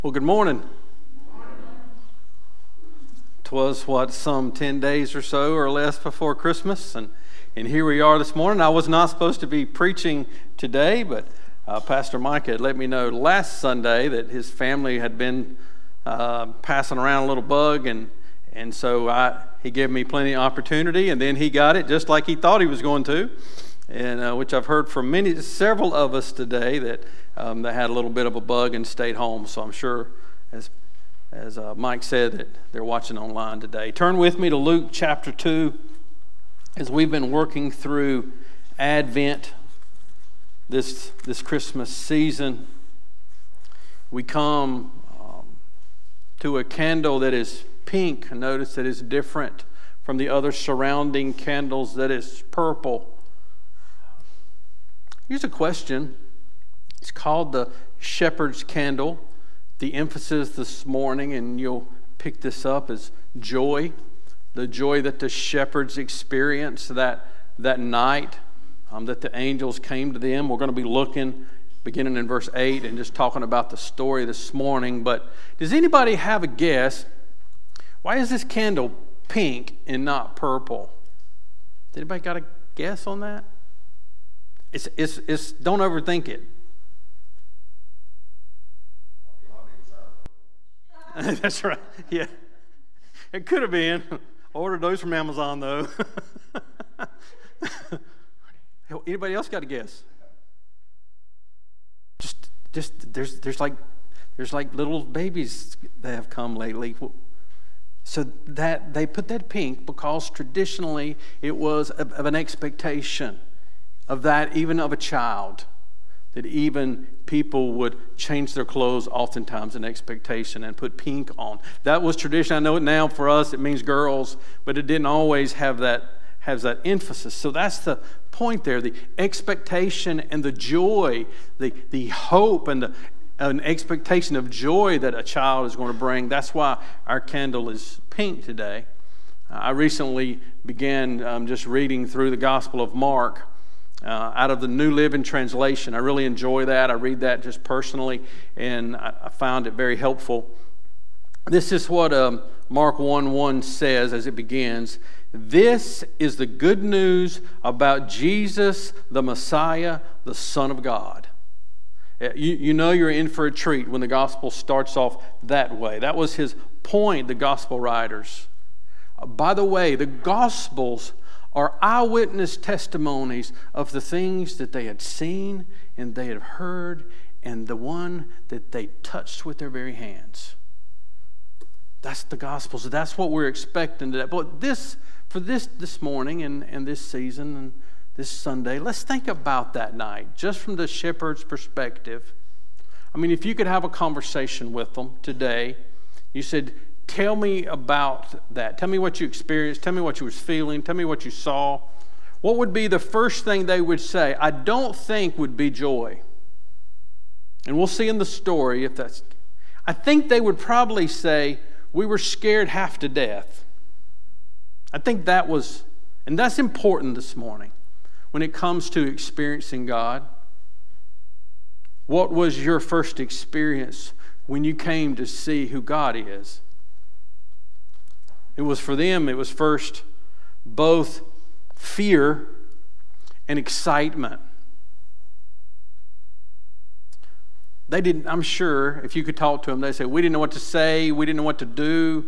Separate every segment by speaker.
Speaker 1: Well, good morning. 'Twas some 10 days or so or less before Christmas, and here we are this morning. I was not supposed to be preaching today, but Pastor Mike had let me know last Sunday that his family had been passing around a little bug, and so he gave me plenty of opportunity, and then he got it just like he thought he was going to, and which I've heard from several of us today that they had a little bit of a bug and stayed home. So I'm sure, as Mike said, that they're watching online today. Turn with me to Luke chapter 2. As we've been working through Advent this Christmas season, we come to a candle that is pink. Notice that it's different from the other surrounding candles that is purple. Here's a question. It's called the shepherd's candle. The emphasis this morning, and you'll pick this up, is joy. The joy that the shepherds experienced that night, that the angels came to them. We're going to be looking, beginning in verse 8, and just talking about the story this morning. But does anybody have a guess? Why is this candle pink and not purple? Did anybody got a guess on that? It's don't overthink it. That's right. Yeah, it could have been. Ordered those from Amazon though. Anybody else got a guess? Just there's like little babies that have come lately. So that they put that pink because traditionally it was of an expectation of that, even of a child, that even people would change their clothes oftentimes in expectation and put pink on. That was tradition. I know it now for us, it means girls, but it didn't always have that emphasis. So that's the point there, the expectation and the joy, the hope and an expectation of joy that a child is going to bring. That's why our candle is pink today. I recently began just reading through the Gospel of Mark, out of the New Living Translation. I really enjoy that. I read that just personally, and I found it very helpful. This is what Mark 1:1 says as it begins. This is the good news about Jesus, the Messiah, the Son of God. You know you're in for a treat when the gospel starts off that way. That was his point, the gospel writers. By the way, the gospels are eyewitness testimonies of the things that they had seen and they had heard, and the one that they touched with their very hands. That's the gospel. So that's what we're expecting today. But this morning and this season and this Sunday, let's think about that night, just from the shepherd's perspective. I mean, if you could have a conversation with them today, you said, tell me about that. Tell me what you experienced. Tell me what you was feeling. Tell me what you saw. What would be the first thing they would say? I don't think would be joy. And we'll see in the story if that's... I think they would probably say, we were scared half to death. I think that was... And that's important this morning when it comes to experiencing God. What was your first experience when you came to see who God is? It was for them, it was first both fear and excitement. They didn't, I'm sure, if you could talk to them, they'd say, we didn't know what to say, we didn't know what to do,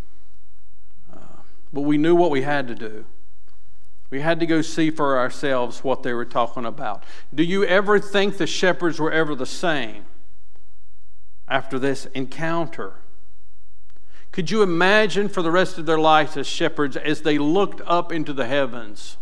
Speaker 1: but we knew what we had to do. We had to go see for ourselves what they were talking about. Do you ever think the shepherds were ever the same after this encounter? Could you imagine for the rest of their lives as shepherds as they looked up into the heavens,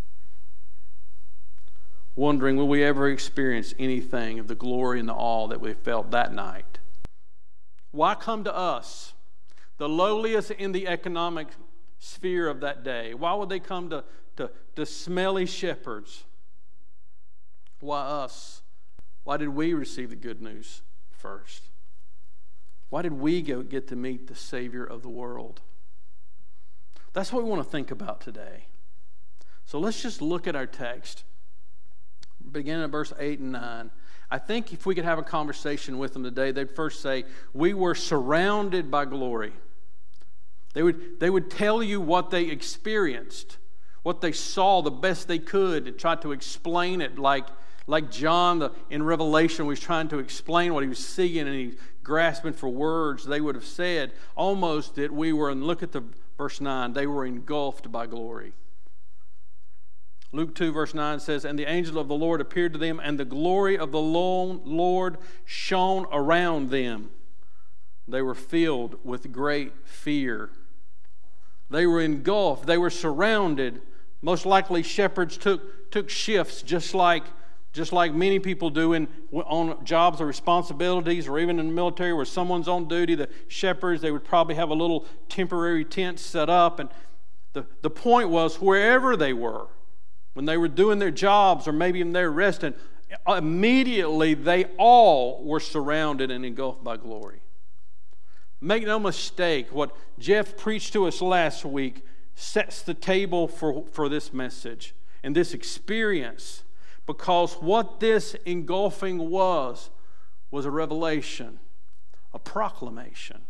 Speaker 1: wondering, will we ever experience anything of the glory and the awe that we felt that night? Why come to us, the lowliest in the economic sphere of that day? Why would they come to smelly shepherds? Why us? Why did we receive the good news first? Why did we get to meet the Savior of the world? That's what we want to think about today. So let's just look at our text, beginning at verse 8 and 9. I think if we could have a conversation with them today, they'd first say, we were surrounded by glory. They would tell you what they experienced, what they saw the best they could, and try to explain it like John in Revelation was trying to explain what he was seeing, and he's grasping for words. They would have said almost that we were, and look at the verse 9, they were engulfed by glory. Luke 2 verse 9 says, and the angel of the Lord appeared to them, and the glory of the Lord shone around them. They were filled with great fear. They were engulfed. They were surrounded. Most likely shepherds took shifts just like many people do on jobs or responsibilities, or even in the military where someone's on duty. The shepherds, they would probably have a little temporary tent set up. And the point was, wherever they were, when they were doing their jobs or maybe even they're resting, immediately they all were surrounded and engulfed by glory. Make no mistake, what Jeff preached to us last week sets the table for this message and this experience, because what this engulfing was a revelation, a proclamation.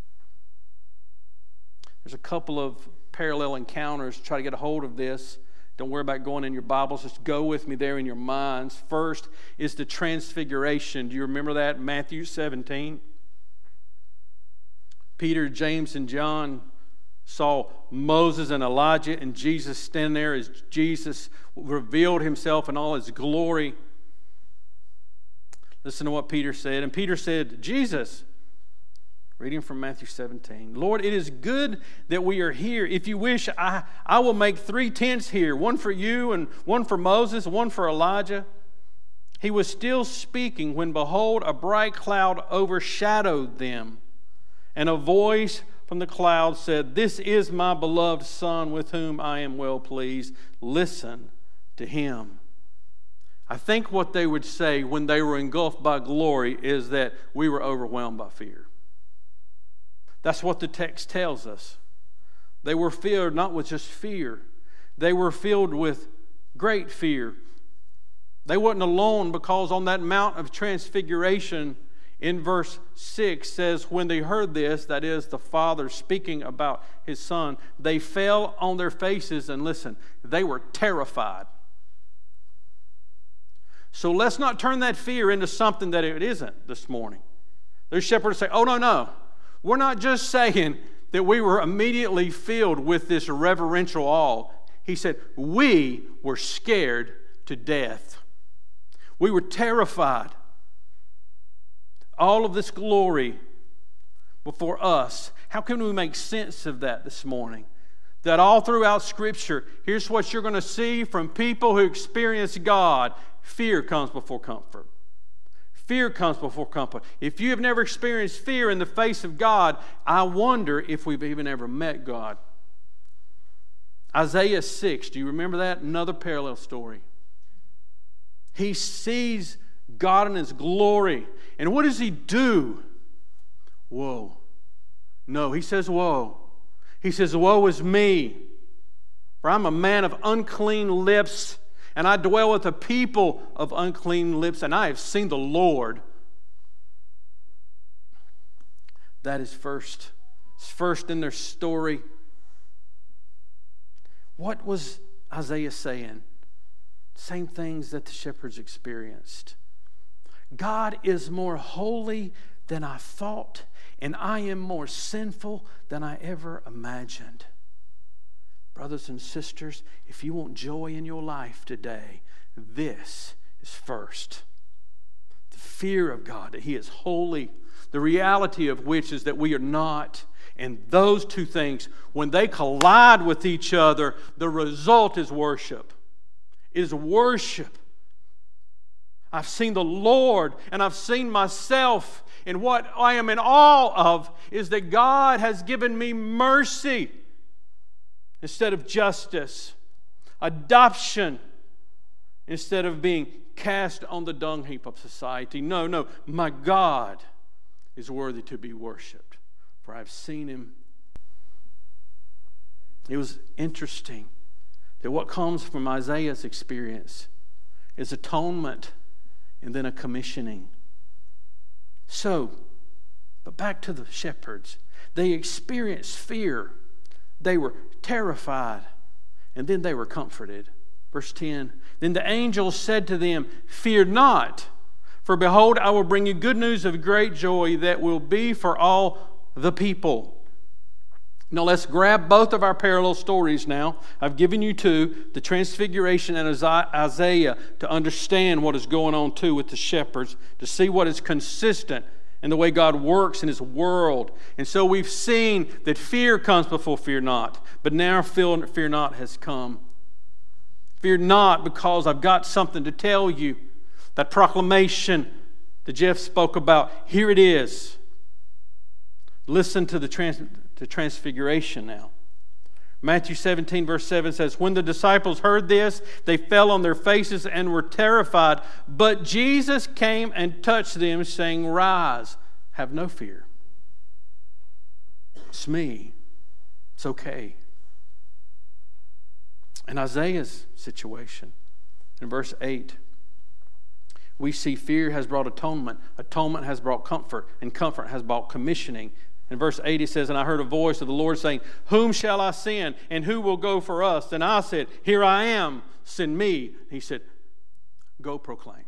Speaker 1: There's a couple of parallel encounters to try to get a hold of this. Don't worry about going in your Bibles. Just go with me there in your minds. First is the transfiguration. Do you remember that? Matthew 17. Peter, James, and John saw Moses and Elijah and Jesus standing there as Jesus revealed himself in all his glory. Listen to what Peter said. And Peter said, Jesus, reading from Matthew 17, Lord, it is good that we are here. If you wish, I will make 3 tents here, one for you and one for Moses, one for Elijah. He was still speaking when, behold, a bright cloud overshadowed them. And a voice from the cloud said, this is my beloved Son with whom I am well pleased. Listen to him. I think what they would say when they were engulfed by glory is that we were overwhelmed by fear. That's what the text tells us. They were filled not with just fear. They were filled with great fear. They weren't alone, because on that Mount of Transfiguration, in verse 6 says, when they heard this, that is the Father speaking about his Son, they fell on their faces, and listen, they were terrified. So let's not turn that fear into something that it isn't this morning. There's shepherds say, oh, no. We're not just saying that we were immediately filled with this reverential awe. He said, we were scared to death. We were terrified. All of this glory before us. How can we make sense of that this morning? That all throughout Scripture, here's what you're going to see from people who experience God. Fear comes before comfort. Fear comes before comfort. If you have never experienced fear in the face of God, I wonder if we've even ever met God. Isaiah 6, do you remember that? Another parallel story. He sees God in his glory. And what does he do? Woe. No, he says woe. He says, woe is me, for I'm a man of unclean lips, and I dwell with a people of unclean lips, and I have seen the Lord. That is first. It's first in their story. What was Isaiah saying? Same things that the shepherds experienced. God is more holy than I thought, and I am more sinful than I ever imagined. Brothers and sisters, if you want joy in your life today, this is first. The fear of God, that he is holy, the reality of which is that we are not. And those two things, when they collide with each other, the result is worship. It is worship. I've seen the Lord, and I've seen myself. And what I am in awe of is that God has given me mercy instead of justice, adoption instead of being cast on the dung heap of society. No, my God is worthy to be worshiped, for I've seen him. It was interesting that what comes from Isaiah's experience is atonement and then a commissioning. So, but back to the shepherds. They experienced fear. They were terrified, and then they were comforted. Verse 10, then the angel said to them, fear not, for behold, I will bring you good news of great joy that will be for all the people. Now let's grab both of our parallel stories now. I've given you two, the Transfiguration and Isaiah, to understand what is going on too with the shepherds, to see what is consistent in the way God works in His world. And so we've seen that fear comes before fear not, but now fear not has come. Fear not, because I've got something to tell you. That proclamation that Jeff spoke about, here it is. Listen to the Transfiguration now. Matthew 17 verse 7 says, when the disciples heard this, they fell on their faces and were terrified. But Jesus came and touched them, saying, rise, have no fear. It's me. It's okay. In Isaiah's situation, in verse 8, we see fear has brought atonement. Atonement has brought comfort, and comfort has brought commissioning. In verse 8 he says, and I heard a voice of the Lord saying, whom shall I send, and who will go for us? And I said, here I am, send me. He said, go proclaim.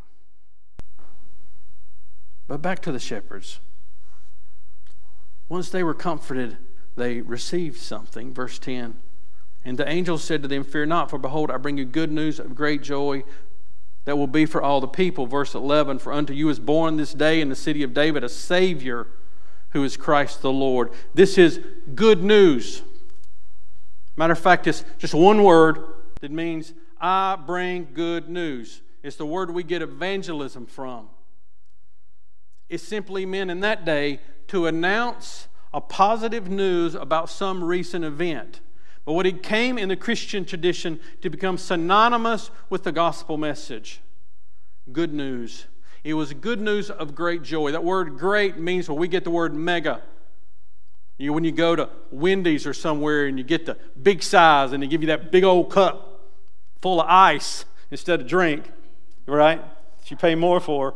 Speaker 1: But back to the shepherds. Once they were comforted, they received something. Verse 10, and the angel said to them, fear not, for behold, I bring you good news of great joy that will be for all the people. Verse 11, for unto you is born this day in the city of David a Savior, who is Christ the Lord. This is good news. Matter of fact, it's just one word that means I bring good news. It's the word we get evangelism from. It simply meant in that day to announce a positive news about some recent event. But what it came in the Christian tradition to become synonymous with the gospel message. Good news. It was good news of great joy. That word great means where we get the word mega. When you go to Wendy's or somewhere and you get the big size and they give you that big old cup full of ice instead of drink, right? That you pay more for.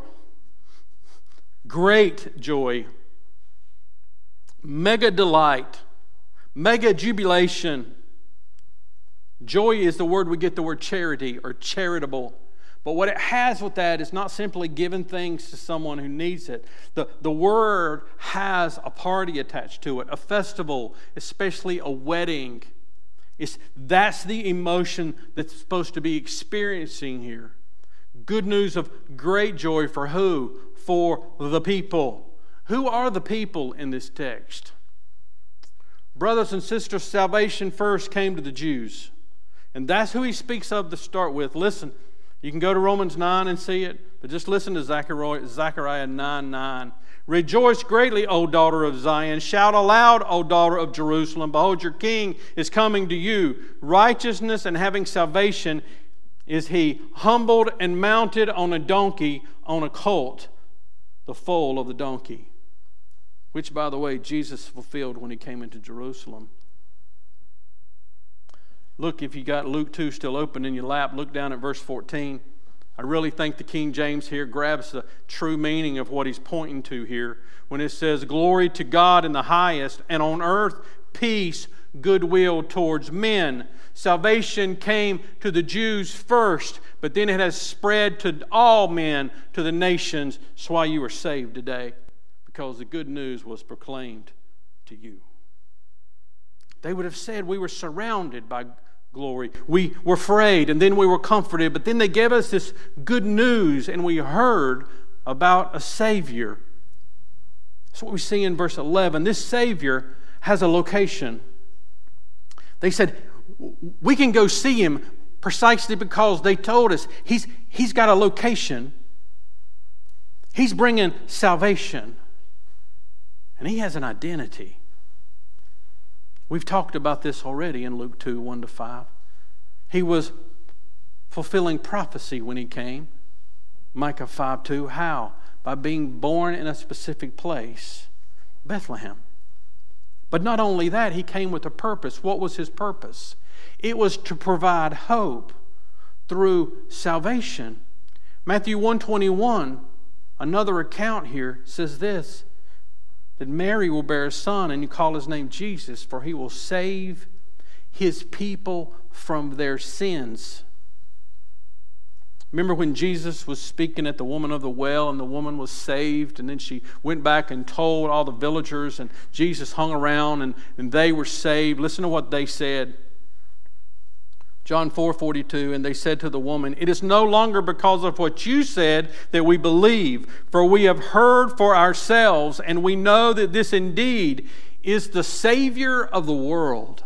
Speaker 1: Great joy. Mega delight. Mega jubilation. Joy is the word we get the word charity or charitable. But what it has with that is not simply giving things to someone who needs it. The word has a party attached to it, a festival, especially a wedding. That's the emotion that's supposed to be experiencing here. Good news of great joy for who? For the people. Who are the people in this text? Brothers and sisters, salvation first came to the Jews. And that's who he speaks of to start with. Listen, you can go to Romans 9 and see it, but just listen to Zechariah 9:9. Rejoice greatly, O daughter of Zion. Shout aloud, O daughter of Jerusalem. Behold, your king is coming to you. Righteousness and having salvation is he, humbled and mounted on a donkey, on a colt, the foal of the donkey. Which, by the way, Jesus fulfilled when he came into Jerusalem. Look, if you got Luke 2 still open in your lap, look down at verse 14. I really think the King James here grabs the true meaning of what he's pointing to here when it says, glory to God in the highest, and on earth peace, goodwill towards men. Salvation came to the Jews first, but then it has spread to all men, to the nations. That's why you are saved today, because the good news was proclaimed to you. They would have said we were surrounded by glory. We were afraid, and then we were comforted, but then they gave us this good news, and we heard about a Savior. That's what we see in verse 11. This Savior has a location. They said, we can go see Him precisely because they told us He's got a location. He's bringing salvation. And He has an identity. We've talked about this already in Luke 2, 1-5. He was fulfilling prophecy when He came. Micah 5:2. How? By being born in a specific place, Bethlehem. But not only that, He came with a purpose. What was His purpose? It was to provide hope through salvation. Matthew 1:21, another account here, says this, that Mary will bear a son, and you call his name Jesus, for he will save his people from their sins. Remember when Jesus was speaking at the woman of the well, and the woman was saved, and then she went back and told all the villagers, and Jesus hung around, and they were saved. Listen to what they said. John 4:42, and they said to the woman, "It is no longer because of what you said that we believe, for we have heard for ourselves, and we know that this indeed is the Savior of the world."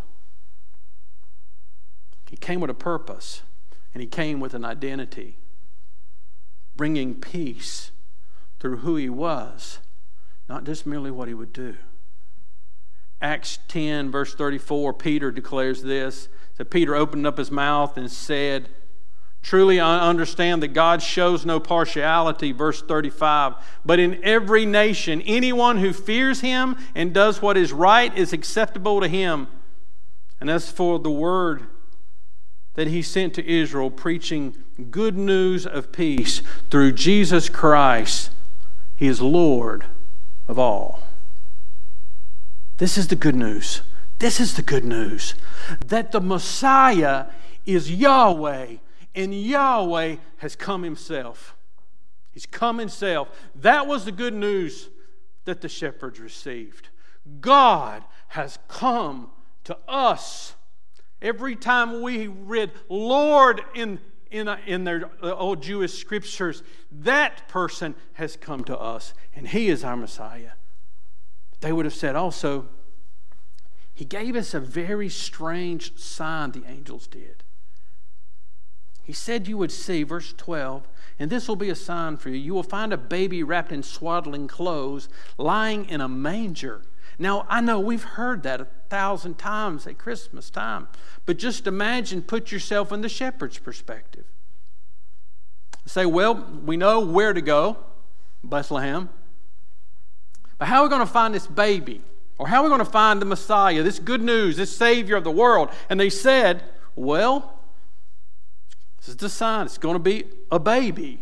Speaker 1: He came with a purpose, and he came with an identity, bringing peace through who he was, not just merely what he would do. Acts 10, verse 34, Peter declares this. So Peter opened up his mouth and said, "Truly I understand that God shows no partiality," verse 35, "but in every nation, anyone who fears him and does what is right is acceptable to him. And as for the word that he sent to Israel, preaching good news of peace through Jesus Christ, he is Lord of all." This is the good news. This is the good news, that the Messiah is Yahweh, and Yahweh has come himself. He's come himself. That was the good news that the shepherds received. God has come to us. Every time we read Lord in their old Jewish scriptures, that person has come to us, and he is our Messiah. They would have said also, he gave us a very strange sign, the angels did. He said you would see, verse 12, "And this will be a sign for you. You will find a baby wrapped in swaddling clothes, lying in a manger." Now, I know we've heard that 1,000 times at Christmas time, but just imagine, put yourself in the shepherd's perspective. Say, well, we know where to go, Bethlehem, but how are we going to find this baby? Or how are we going to find the Messiah, this good news, this Savior of the world? And they said, well, this is the sign. It's going to be a baby.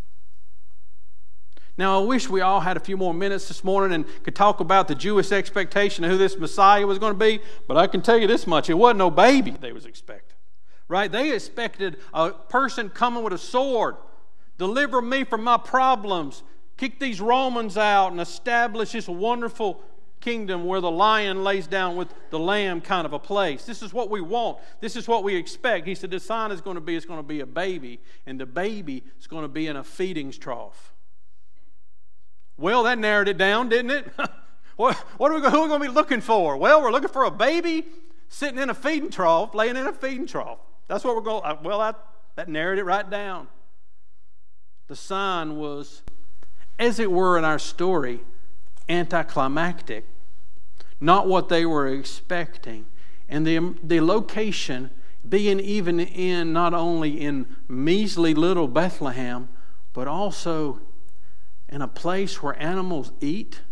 Speaker 1: Now, I wish we all had a few more minutes this morning and could talk about the Jewish expectation of who this Messiah was going to be, but I can tell you this much. It wasn't no baby they was expecting. Right? They expected a person coming with a sword, deliver me from my problems, kick these Romans out, and establish this wonderful kingdom where the lion lays down with the lamb kind of a place. This is what we want. This is what we expect. He said the sign is going to be a baby, and the baby is going to be in a feeding trough. Well, that narrowed it down, didn't it? Who are we going to be looking for? Well, we're looking for a baby sitting in a feeding trough, laying in a feeding trough. That's what we're going. Well, that narrowed it right down. The sign was, as it were in our story, anticlimactic, not what they were expecting, and the location being even in not only in measly little Bethlehem, but also in a place where animals eat.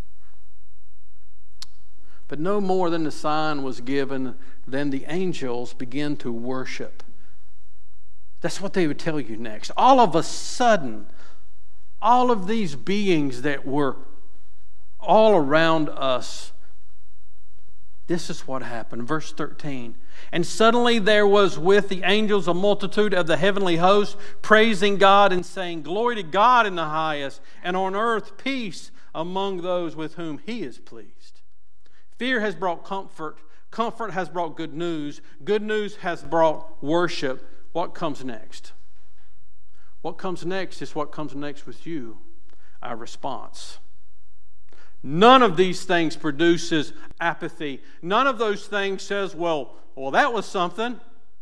Speaker 1: But no more than the sign was given, then the angels began to worship. That's what they would tell you next. All of a sudden, all of these beings that were all around us, this is what happened. Verse 13. "And suddenly there was with the angels a multitude of the heavenly host, praising God and saying, 'Glory to God in the highest, and on earth peace among those with whom he is pleased.'" Fear has brought comfort. Comfort has brought good news. Good news has brought worship. What comes next? What comes next is what comes next with you, our response. None of these things produces apathy. None of those things says, well, that was something.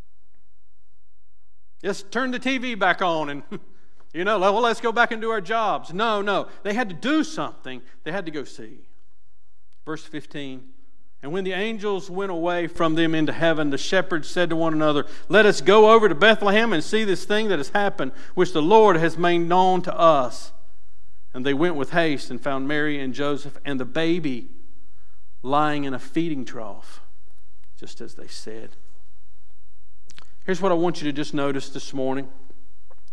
Speaker 1: Just turn the TV back on and, let's go back and do our jobs. No. They had to do something. They had to go see. Verse 15, "And when the angels went away from them into heaven, the shepherds said to one another, 'Let us go over to Bethlehem and see this thing that has happened, which the Lord has made known to us.' And they went with haste and found Mary and Joseph and the baby lying in a feeding trough, just as they said." Here's what I want you to just notice this morning.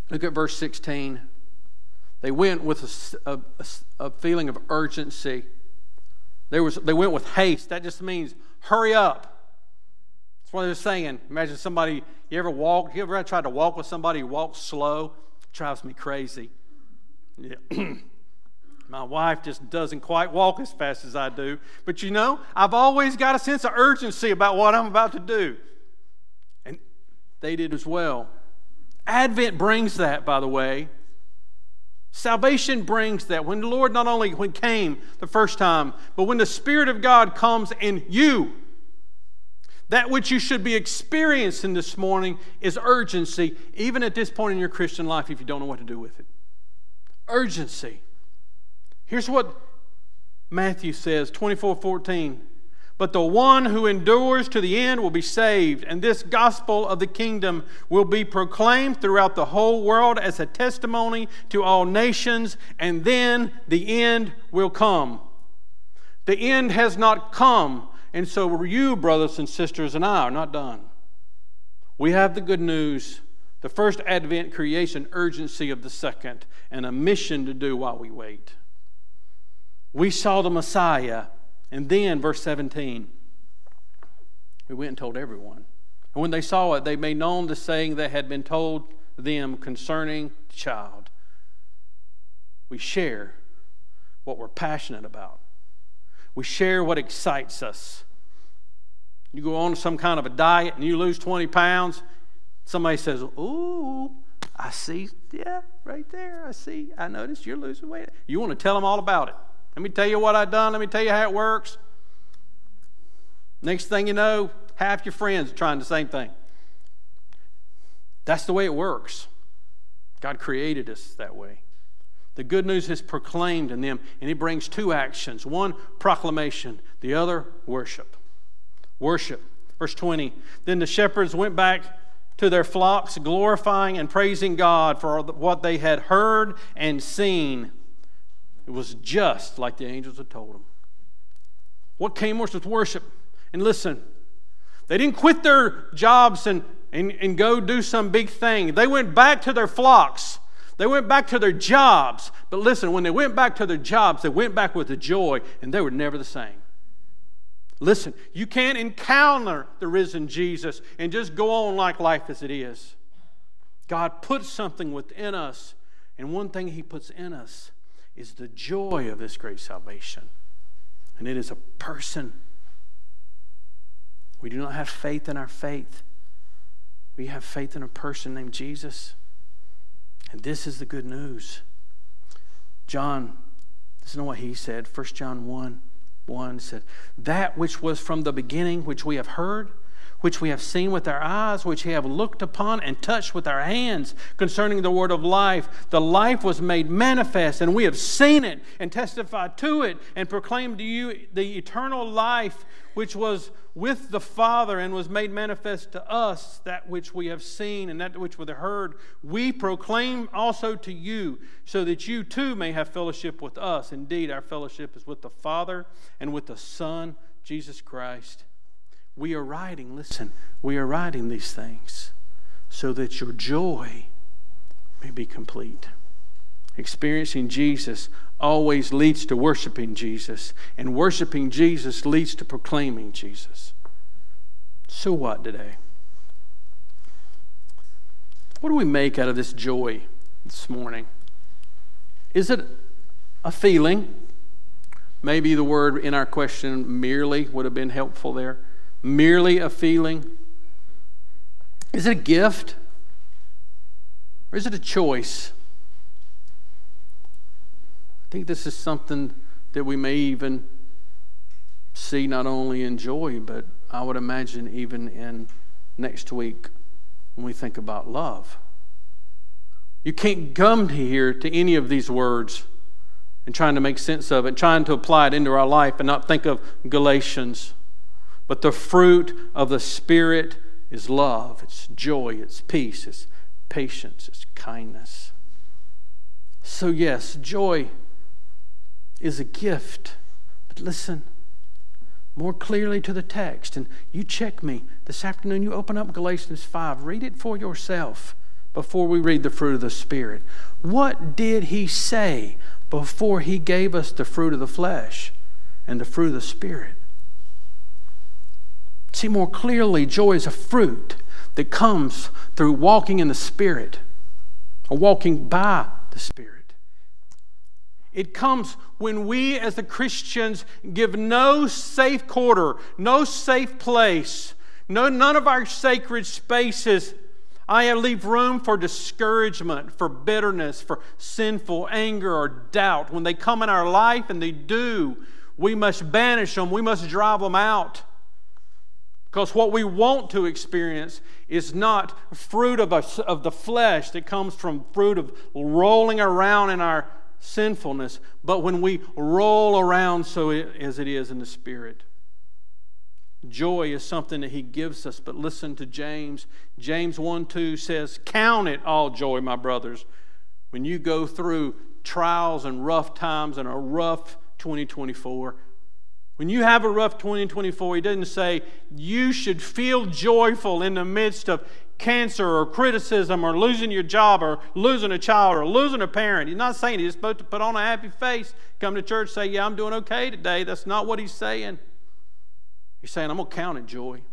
Speaker 1: Look at verse 16. They went with a feeling of urgency. They went with haste. That just means hurry up. That's what they're saying. Imagine somebody, you ever tried to walk with somebody who walks slow? It drives me crazy. Yeah. My wife just doesn't quite walk as fast as I do. But I've always got a sense of urgency about what I'm about to do. And they did as well. Advent brings that, by the way. Salvation brings that. When the Lord not only came the first time, but when the Spirit of God comes in you, that which you should be experiencing this morning is urgency, even at this point in your Christian life if you don't know what to do with it. Urgency. Here's what Matthew says, 24:14. But the one who endures to the end will be saved, and this gospel of the kingdom will be proclaimed throughout the whole world as a testimony to all nations, and then the end will come. The end has not come, and so you, brothers and sisters, and I are not done. We have the good news, the first Advent creation, urgency of the second, and a mission to do while we wait. We saw the Messiah. And then, verse 17, we went and told everyone. And when they saw it, they made known the saying that had been told them concerning the child. We share what we're passionate about. We share what excites us. You go on some kind of a diet and you lose 20 pounds. Somebody says, ooh, I see, yeah, right there, I noticed you're losing weight. You want to tell them all about it. Let me tell you what I've done. Let me tell you how it works. Next thing you know, half your friends are trying the same thing. That's the way it works. God created us that way. The good news is proclaimed in them, and it brings two actions. One, proclamation. The other, worship. Worship. Verse 20, then the shepherds went back to their flocks, glorifying and praising God for what they had heard and seen. It was just like the angels had told them. What came was with worship. And listen, they didn't quit their jobs and go do some big thing. They went back to their flocks. They went back to their jobs. But listen, when they went back to their jobs, they went back with the joy, and they were never the same. Listen, you can't encounter the risen Jesus and just go on like life as it is. God puts something within us, and one thing He puts in us is the joy of this great salvation. And it is a person. We do not have faith in our faith. We have faith in a person named Jesus. And this is the good news. John, listen to what he said. 1 John 1 said, that which was from the beginning, which we have heard, which we have seen with our eyes, which we have looked upon and touched with our hands concerning the word of life. The life was made manifest, and we have seen it and testified to it and proclaimed to you the eternal life which was with the Father and was made manifest to us, that which we have seen and that which we have heard. We proclaim also to you, so that you too may have fellowship with us. Indeed, our fellowship is with the Father and with the Son, Jesus Christ. We are writing, listen, we are writing these things so that your joy may be complete. Experiencing Jesus always leads to worshiping Jesus, and worshiping Jesus leads to proclaiming Jesus. So what today? What do we make out of this joy this morning? Is it a feeling? Maybe the word in our question, merely, would have been helpful there. Merely a feeling? Is it a gift? Or is it a choice? I think this is something that we may even see not only in joy, but I would imagine even in next week when we think about love. You can't come here to any of these words and trying to make sense of it, trying to apply it into our life and not think of Galatians. But the fruit of the Spirit is love, it's joy, it's peace, it's patience, it's kindness. So yes, joy is a gift. But listen more clearly to the text. And you check me this afternoon, you open up Galatians 5, read it for yourself. before we read the fruit of the Spirit? What did He say before He gave us the fruit of the flesh and the fruit of the Spirit? See more clearly, joy is a fruit that comes through walking in the Spirit or walking by the Spirit. It comes when we as the Christians give no safe quarter, no safe place, none of our sacred spaces. I leave room for discouragement, for bitterness, for sinful anger or doubt. When they come in our life, and they do, we must banish them. We must drive them out. Because what we want to experience is not fruit of the flesh that comes from fruit of rolling around in our sinfulness, but when we roll around as it is in the Spirit. Joy is something that He gives us, but listen to James. James 1:2 says, "Count it all joy, my brothers, when you go through trials and rough times and a rough 2024. When you have a rough 2024, He doesn't say you should feel joyful in the midst of cancer or criticism or losing your job or losing a child or losing a parent. He's not saying you're supposed to put on a happy face, come to church, say, yeah, I'm doing okay today. That's not what He's saying. He's saying, I'm going to count it joy.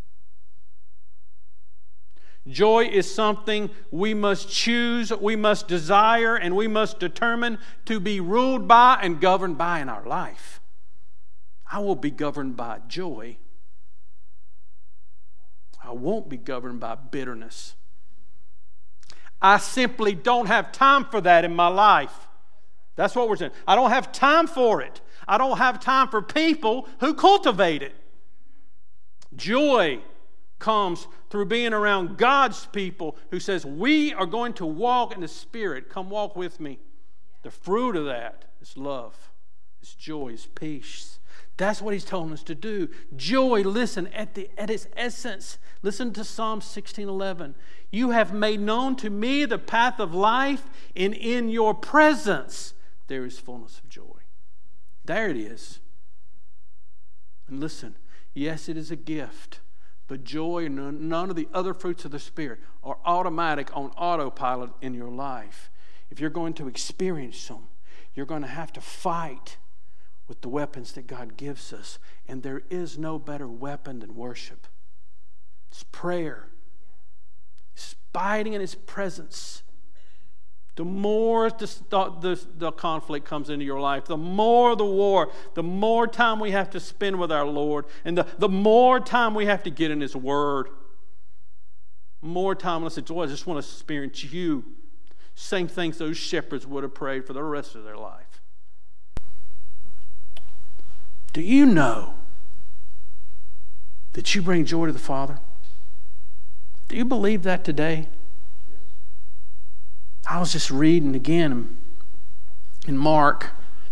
Speaker 1: Joy is something we must choose, we must desire, and we must determine to be ruled by and governed by in our life. I will be governed by joy. I won't be governed by bitterness. I simply don't have time for that in my life. That's what we're saying. I don't have time for it. I don't have time for people who cultivate it. Joy comes through being around God's people who says, we are going to walk in the Spirit. Come walk with me. The fruit of that is love, is joy, is peace. That's what He's telling us to do. Joy, listen, at its essence, listen to Psalm 16:11. You have made known to me the path of life, and in your presence there is fullness of joy. There it is. And listen, yes, it is a gift, but joy and none of the other fruits of the Spirit are automatic on autopilot in your life. If you're going to experience them, you're going to have to fight with the weapons that God gives us. And there is no better weapon than worship. It's prayer. It's abiding in His presence. The more the conflict comes into your life, the more the war, the more time we have to spend with our Lord, and the more time we have to get in His Word. More time. Let's say, I just want to experience You. Same things those shepherds would have prayed for the rest of their life. Do you know that you bring joy to the Father? Do you believe that today? I was just reading again in Mark,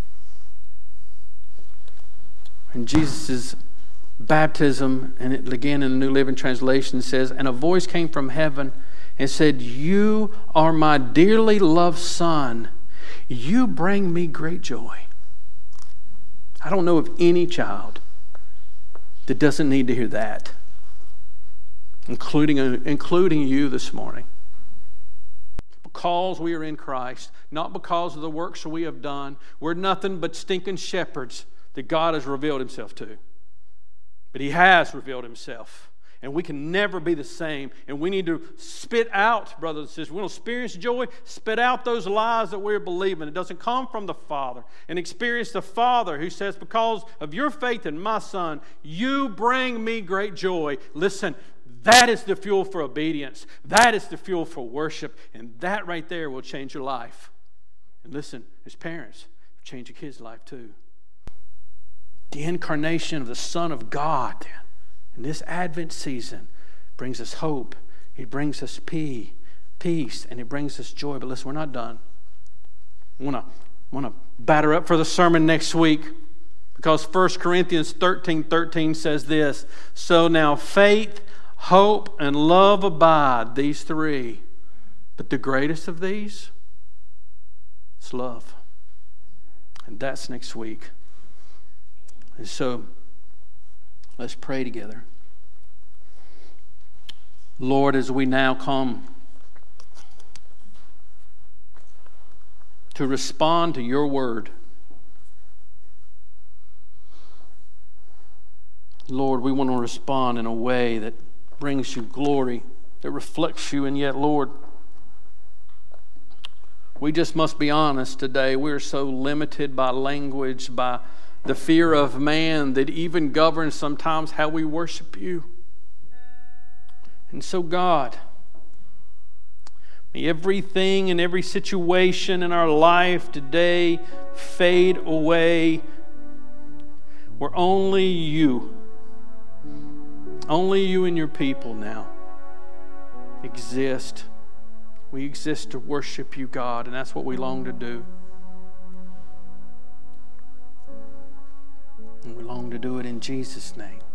Speaker 1: and Jesus' baptism, and it again in the New Living Translation says, and a voice came from heaven and said, you are my dearly loved Son. You bring me great joy. I don't know of any child that doesn't need to hear that, including you this morning. Because we are in Christ, not because of the works we have done. We're nothing but stinking shepherds that God has revealed Himself to. But He has revealed Himself. And we can never be the same. And we need to spit out, brothers and sisters. We want to experience joy, spit out those lies that we're believing. It doesn't come from the Father. And experience the Father who says, because of your faith in my Son, you bring me great joy. Listen, that is the fuel for obedience. That is the fuel for worship. And that right there will change your life. And listen, as parents, change your kids' life too. The incarnation of the Son of God in this Advent season brings us hope. It brings us peace, and it brings us joy. But listen, we're not done. I want to batter up for the sermon next week, because 1 Corinthians 13:13 says this, so now faith, hope, and love abide, these three. But the greatest of these is love. And that's next week. And so, let's pray together. Lord, as we now come to respond to your word. Lord, we want to respond in a way that brings you glory, that reflects you, and yet, Lord, we just must be honest today. We're so limited by language, by the fear of man that even governs sometimes how we worship you. And so, God, may everything and every situation in our life today fade away where only you and your people now exist. We exist to worship you, God, and that's what we long to do. And we long to do it in Jesus' name.